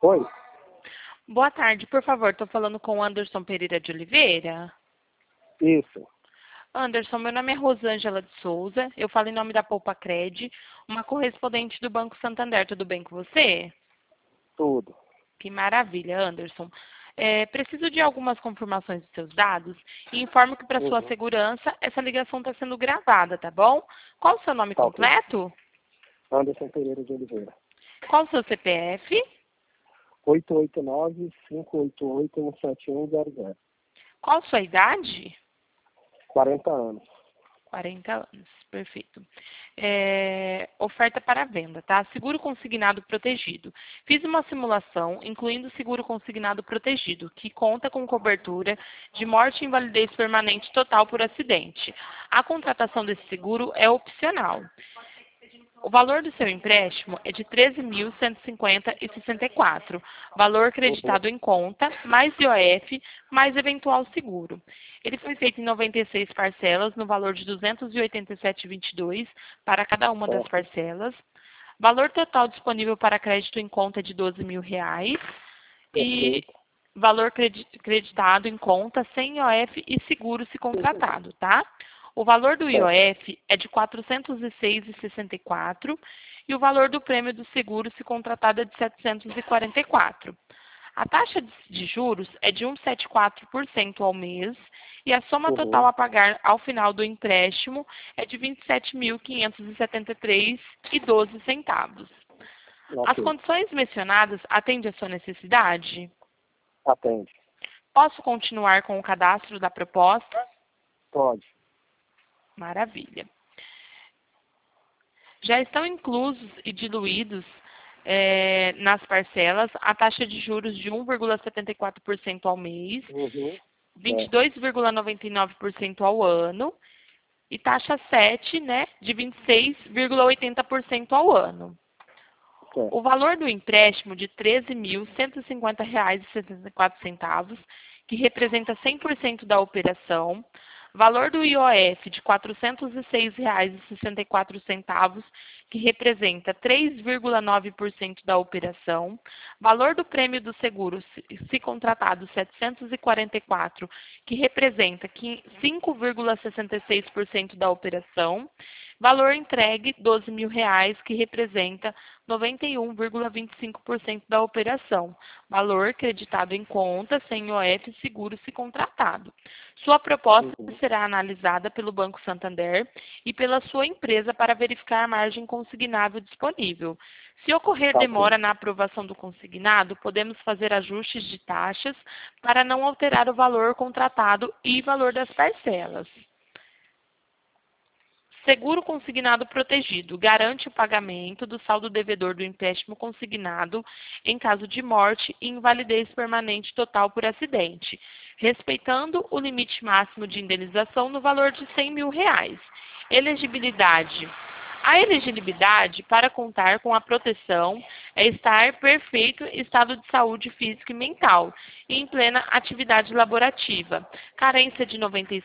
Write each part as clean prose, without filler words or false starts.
Oi? Boa tarde, por favor, estou falando com o Anderson Pereira de Oliveira. Isso. Anderson, meu nome é Rosângela de Souza, eu falo em nome da Poupa Cred, uma correspondente do Banco Santander. Tudo bem com você? Tudo. Que maravilha, Anderson. Preciso de algumas confirmações dos seus dados e informo que, para sua Uhum. segurança, essa ligação está sendo gravada, tá bom? Qual o seu nome Tá ok. completo? Anderson Pereira de Oliveira. Qual o seu CPF? 889-588-17100. Qual sua idade? 40 anos. 40 anos, perfeito. Oferta para venda, tá? Seguro consignado protegido. Fiz uma simulação, incluindo seguro consignado protegido, que conta com cobertura de morte e invalidez permanente total por acidente. A contratação desse seguro é opcional. O valor do seu empréstimo é de R$ 13.150,64. Valor Uhum. creditado em conta, mais IOF, mais eventual seguro. Ele foi feito em 96 parcelas, no valor de R$ 287,22 para cada uma das Certo. parcelas. Valor total disponível para crédito em conta é de R$ 12.000. E Perfeito. valor creditado em conta sem IOF e seguro se contratado, tá? O valor do Certo. IOF é de R$ 406,64 e o valor do prêmio do seguro se contratado é de R$ 744. A taxa de juros é de 1,74% ao mês e a soma total Uhum. a pagar ao final do empréstimo é de R$ 27.573,12. As Ok. condições mencionadas atendem à sua necessidade? Atende. Posso continuar com o cadastro da proposta? Pode. Maravilha. Já estão inclusos e diluídos nas parcelas a taxa de juros de 1,74% ao mês, Uhum. Certo. 22,99% ao ano e taxa 7, né, de 26,80% ao ano. Certo. O valor do empréstimo de R$ 13.150,74, que representa 100% da operação. Valor do IOF de R$ 406,64, que representa 3,9% da operação. Valor do prêmio do seguro, se contratado, 744, que representa 5,66% da operação. Valor entregue, R$ 12.000, que representa 91,25% da operação. Valor creditado em conta, sem IOF, seguro se contratado. Sua proposta Uhum. será analisada pelo Banco Santander e pela sua empresa para verificar a margem consignável disponível. Se ocorrer Tá ok. demora na aprovação do consignado, podemos fazer ajustes de taxas para não alterar o valor contratado e valor das parcelas. Seguro consignado protegido garante o pagamento do saldo devedor do empréstimo consignado em caso de morte e invalidez permanente total por acidente, respeitando o limite máximo de indenização no valor de R$ 100.000. Elegibilidade. A elegibilidade para contar com a proteção é estar em perfeito estado de saúde física e mental e em plena atividade laborativa. Carência de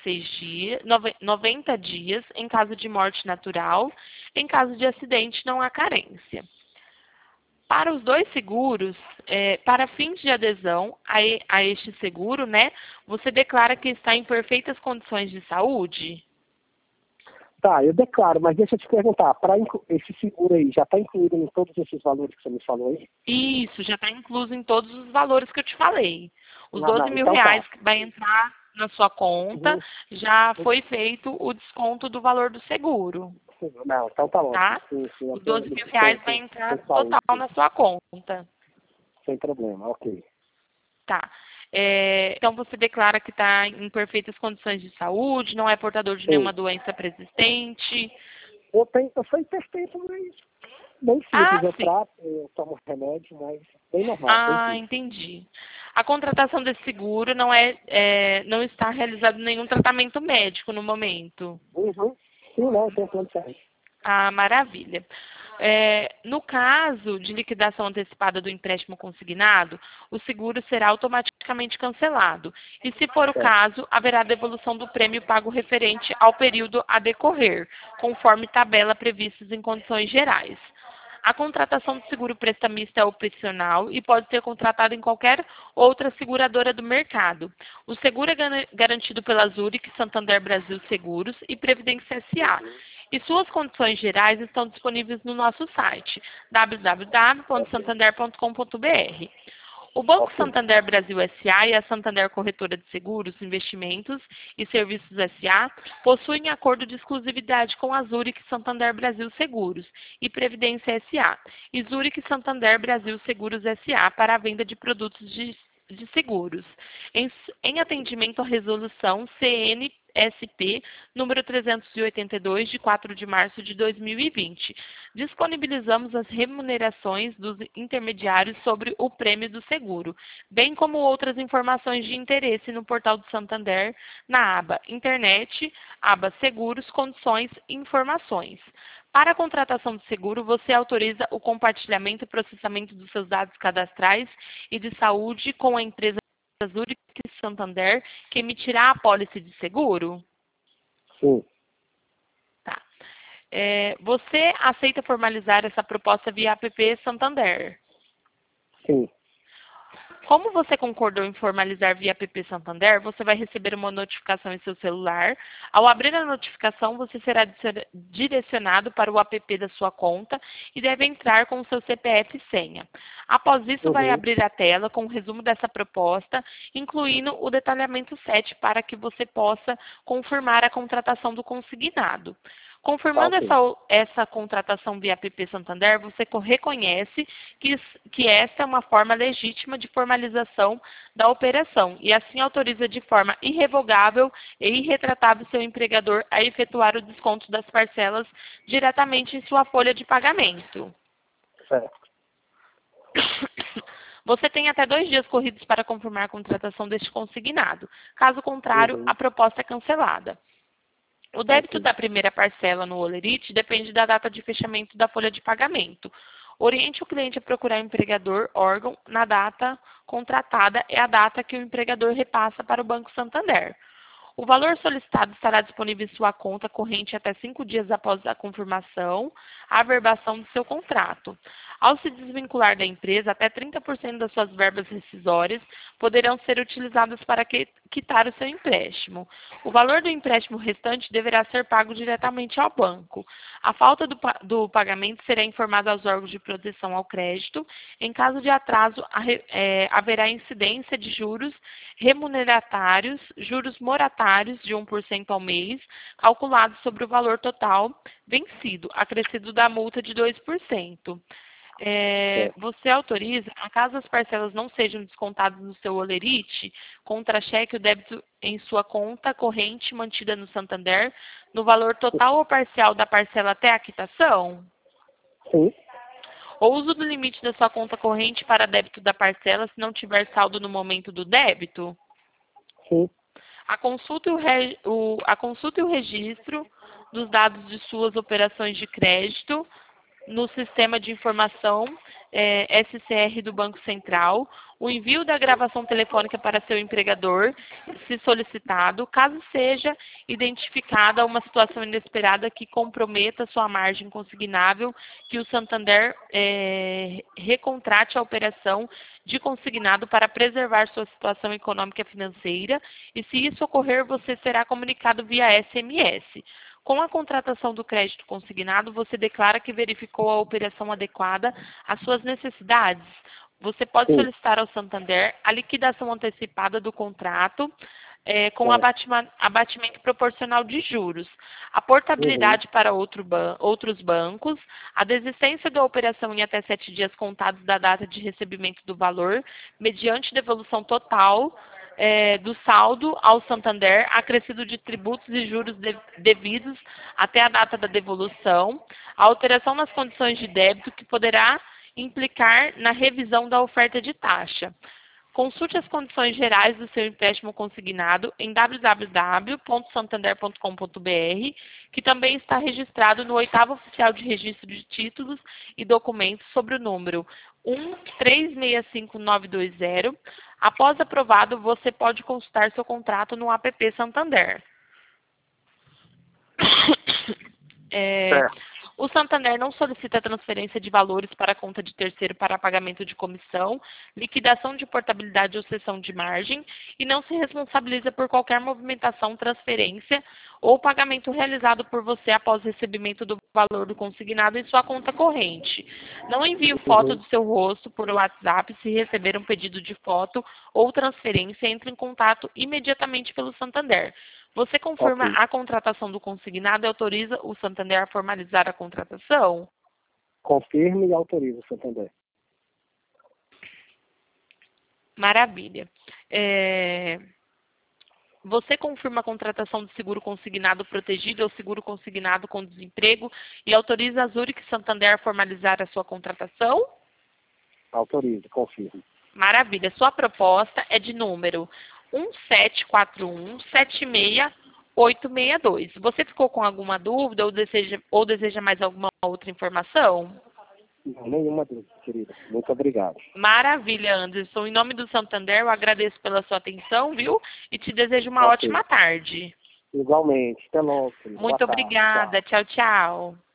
90 dias em caso de morte natural. Em caso de acidente, não há carência. Para os dois seguros, para fins de adesão a este seguro, né, você declara que está em perfeitas condições de saúde? Tá, eu declaro, mas deixa eu te perguntar, esse seguro aí já está incluído em todos esses valores que você me falou aí? Isso, já está incluso em todos os valores que eu te falei. Os Não, 12 não, mil então tá. reais que vai entrar na sua conta, Uhum. já foi feito o desconto do valor do seguro, Não, então tá ótimo. tá? Sim, sim, Os 12 mil esse reais vai tem entrar saúde, total sim. na sua conta, Sem problema, ok. tá? Então, você declara que está em perfeitas condições de saúde, não é portador de Sim. nenhuma doença persistente. Eu sou hipertenso, mas bem Ah, simples. Eu sim. trato, eu tomo remédio, mas bem normal, bem Ah, simples. entendi. A contratação desse seguro não está realizado nenhum tratamento médico no momento. Uhum. Sim, não, tem plano de saúde. Ah, maravilha. No caso de liquidação antecipada do empréstimo consignado, o seguro será automaticamente cancelado. E, se for o Certo. caso, haverá devolução do prêmio pago referente ao período a decorrer, conforme tabela previstas em condições gerais. A contratação do seguro prestamista é opcional e pode ser contratada em qualquer outra seguradora do mercado. O seguro é garantido pela Zurich Santander Brasil Seguros e Previdência SA. E suas condições gerais estão disponíveis no nosso site www.santander.com.br. O Banco Ok. Santander Brasil SA e a Santander Corretora de Seguros, Investimentos e Serviços SA possuem acordo de exclusividade com a Zurich Santander Brasil Seguros e Previdência SA e Zurich Santander Brasil Seguros SA para a venda de produtos de seguros, em atendimento à resolução CNSP número 382, de 4 de março de 2020. Disponibilizamos as remunerações dos intermediários sobre o prêmio do seguro, bem como outras informações de interesse no portal do Santander, na aba Internet, aba Seguros, Condições e Informações. Para a contratação de seguro, você autoriza o compartilhamento e processamento dos seus dados cadastrais e de saúde com a empresa Zurich Santander, que emitirá a apólice de seguro? Sim. Tá. Você aceita formalizar essa proposta via app Santander? Sim. Como você concordou em formalizar via app Santander, você vai receber uma notificação em seu celular. Ao abrir a notificação, você será direcionado para o app da sua conta e deve entrar com o seu CPF e senha. Após isso, vai abrir a tela com o resumo dessa proposta, incluindo o detalhamento 7 para que você possa confirmar a contratação do consignado. Confirmando essa contratação via app Santander, você reconhece que essa é uma forma legítima de formalização da operação e assim autoriza de forma irrevogável e irretratável seu empregador a efetuar o desconto das parcelas diretamente em sua folha de pagamento. Certo. Você tem até 2 dias corridos para confirmar a contratação deste consignado. Caso contrário, a proposta é cancelada. O débito da primeira parcela no Olerite depende da data de fechamento da folha de pagamento. Oriente o cliente a procurar o empregador órgão na data contratada é a data que o empregador repassa para o Banco Santander. O valor solicitado estará disponível em sua conta corrente até 5 dias após a confirmação, a averbação do seu contrato. Ao se desvincular da empresa, até 30% das suas verbas rescisórias poderão ser utilizadas para quitar o seu empréstimo. O valor do empréstimo restante deverá ser pago diretamente ao banco. A falta do pagamento será informada aos órgãos de proteção ao crédito. Em caso de atraso, haverá incidência de juros remuneratários, juros moratários de 1% ao mês, calculados sobre o valor total vencido, acrescido da multa de 2%. Você autoriza, caso as parcelas não sejam descontadas no seu Olerite, contra-cheque o débito em sua conta corrente mantida no Santander, no valor total ou parcial da parcela até a quitação? Sim. O uso do limite da sua conta corrente para débito da parcela se não tiver saldo no momento do débito? Sim. A consulta e o registro dos dados de suas operações de crédito no Sistema de Informação SCR do Banco Central, o envio da gravação telefônica para seu empregador, se solicitado, caso seja identificada uma situação inesperada que comprometa sua margem consignável, que o Santander recontrate a operação de consignado para preservar sua situação econômica e financeira, e se isso ocorrer, você será comunicado via SMS. Com a contratação do crédito consignado, você declara que verificou a operação adequada às suas necessidades. Você pode solicitar ao Santander a liquidação antecipada do contrato com abatimento proporcional de juros, a portabilidade para outros bancos, a desistência da operação em até 7 dias contados da data de recebimento do valor, mediante devolução total do saldo ao Santander, acrescido de tributos e juros devidos até a data da devolução, a alteração nas condições de débito que poderá implicar na revisão da oferta de taxa. Consulte as condições gerais do seu empréstimo consignado em www.santander.com.br, que também está registrado no 8º Oficial de Registro de Títulos e Documentos sobre o número 1365920. Após aprovado, você pode consultar seu contrato no app Santander. O Santander não solicita transferência de valores para a conta de terceiro para pagamento de comissão, liquidação de portabilidade ou cessão de margem e não se responsabiliza por qualquer movimentação, transferência ou pagamento realizado por você após o recebimento do valor do consignado em sua conta corrente. Não envie foto do seu rosto por WhatsApp. Se receber um pedido de foto ou transferência, entre em contato imediatamente pelo Santander. Você confirma Ok. a contratação do consignado e autoriza o Santander a formalizar a contratação? Confirme e autorize o Santander. Maravilha. Você confirma a contratação do seguro consignado protegido ou seguro consignado com desemprego e autoriza a Zurich Santander a formalizar a sua contratação? Autorize, confirme. Maravilha. Sua proposta é de número 1741-76862. Você ficou com alguma dúvida ou deseja mais alguma outra informação? Não, nenhuma dúvida, querida. Muito obrigado. Maravilha, Anderson. Em nome do Santander, eu agradeço pela sua atenção, viu? E te desejo uma Ok. ótima tarde. Igualmente. Até logo, querida. Muito Boa tarde. Tchau. obrigada. Tchau, tchau.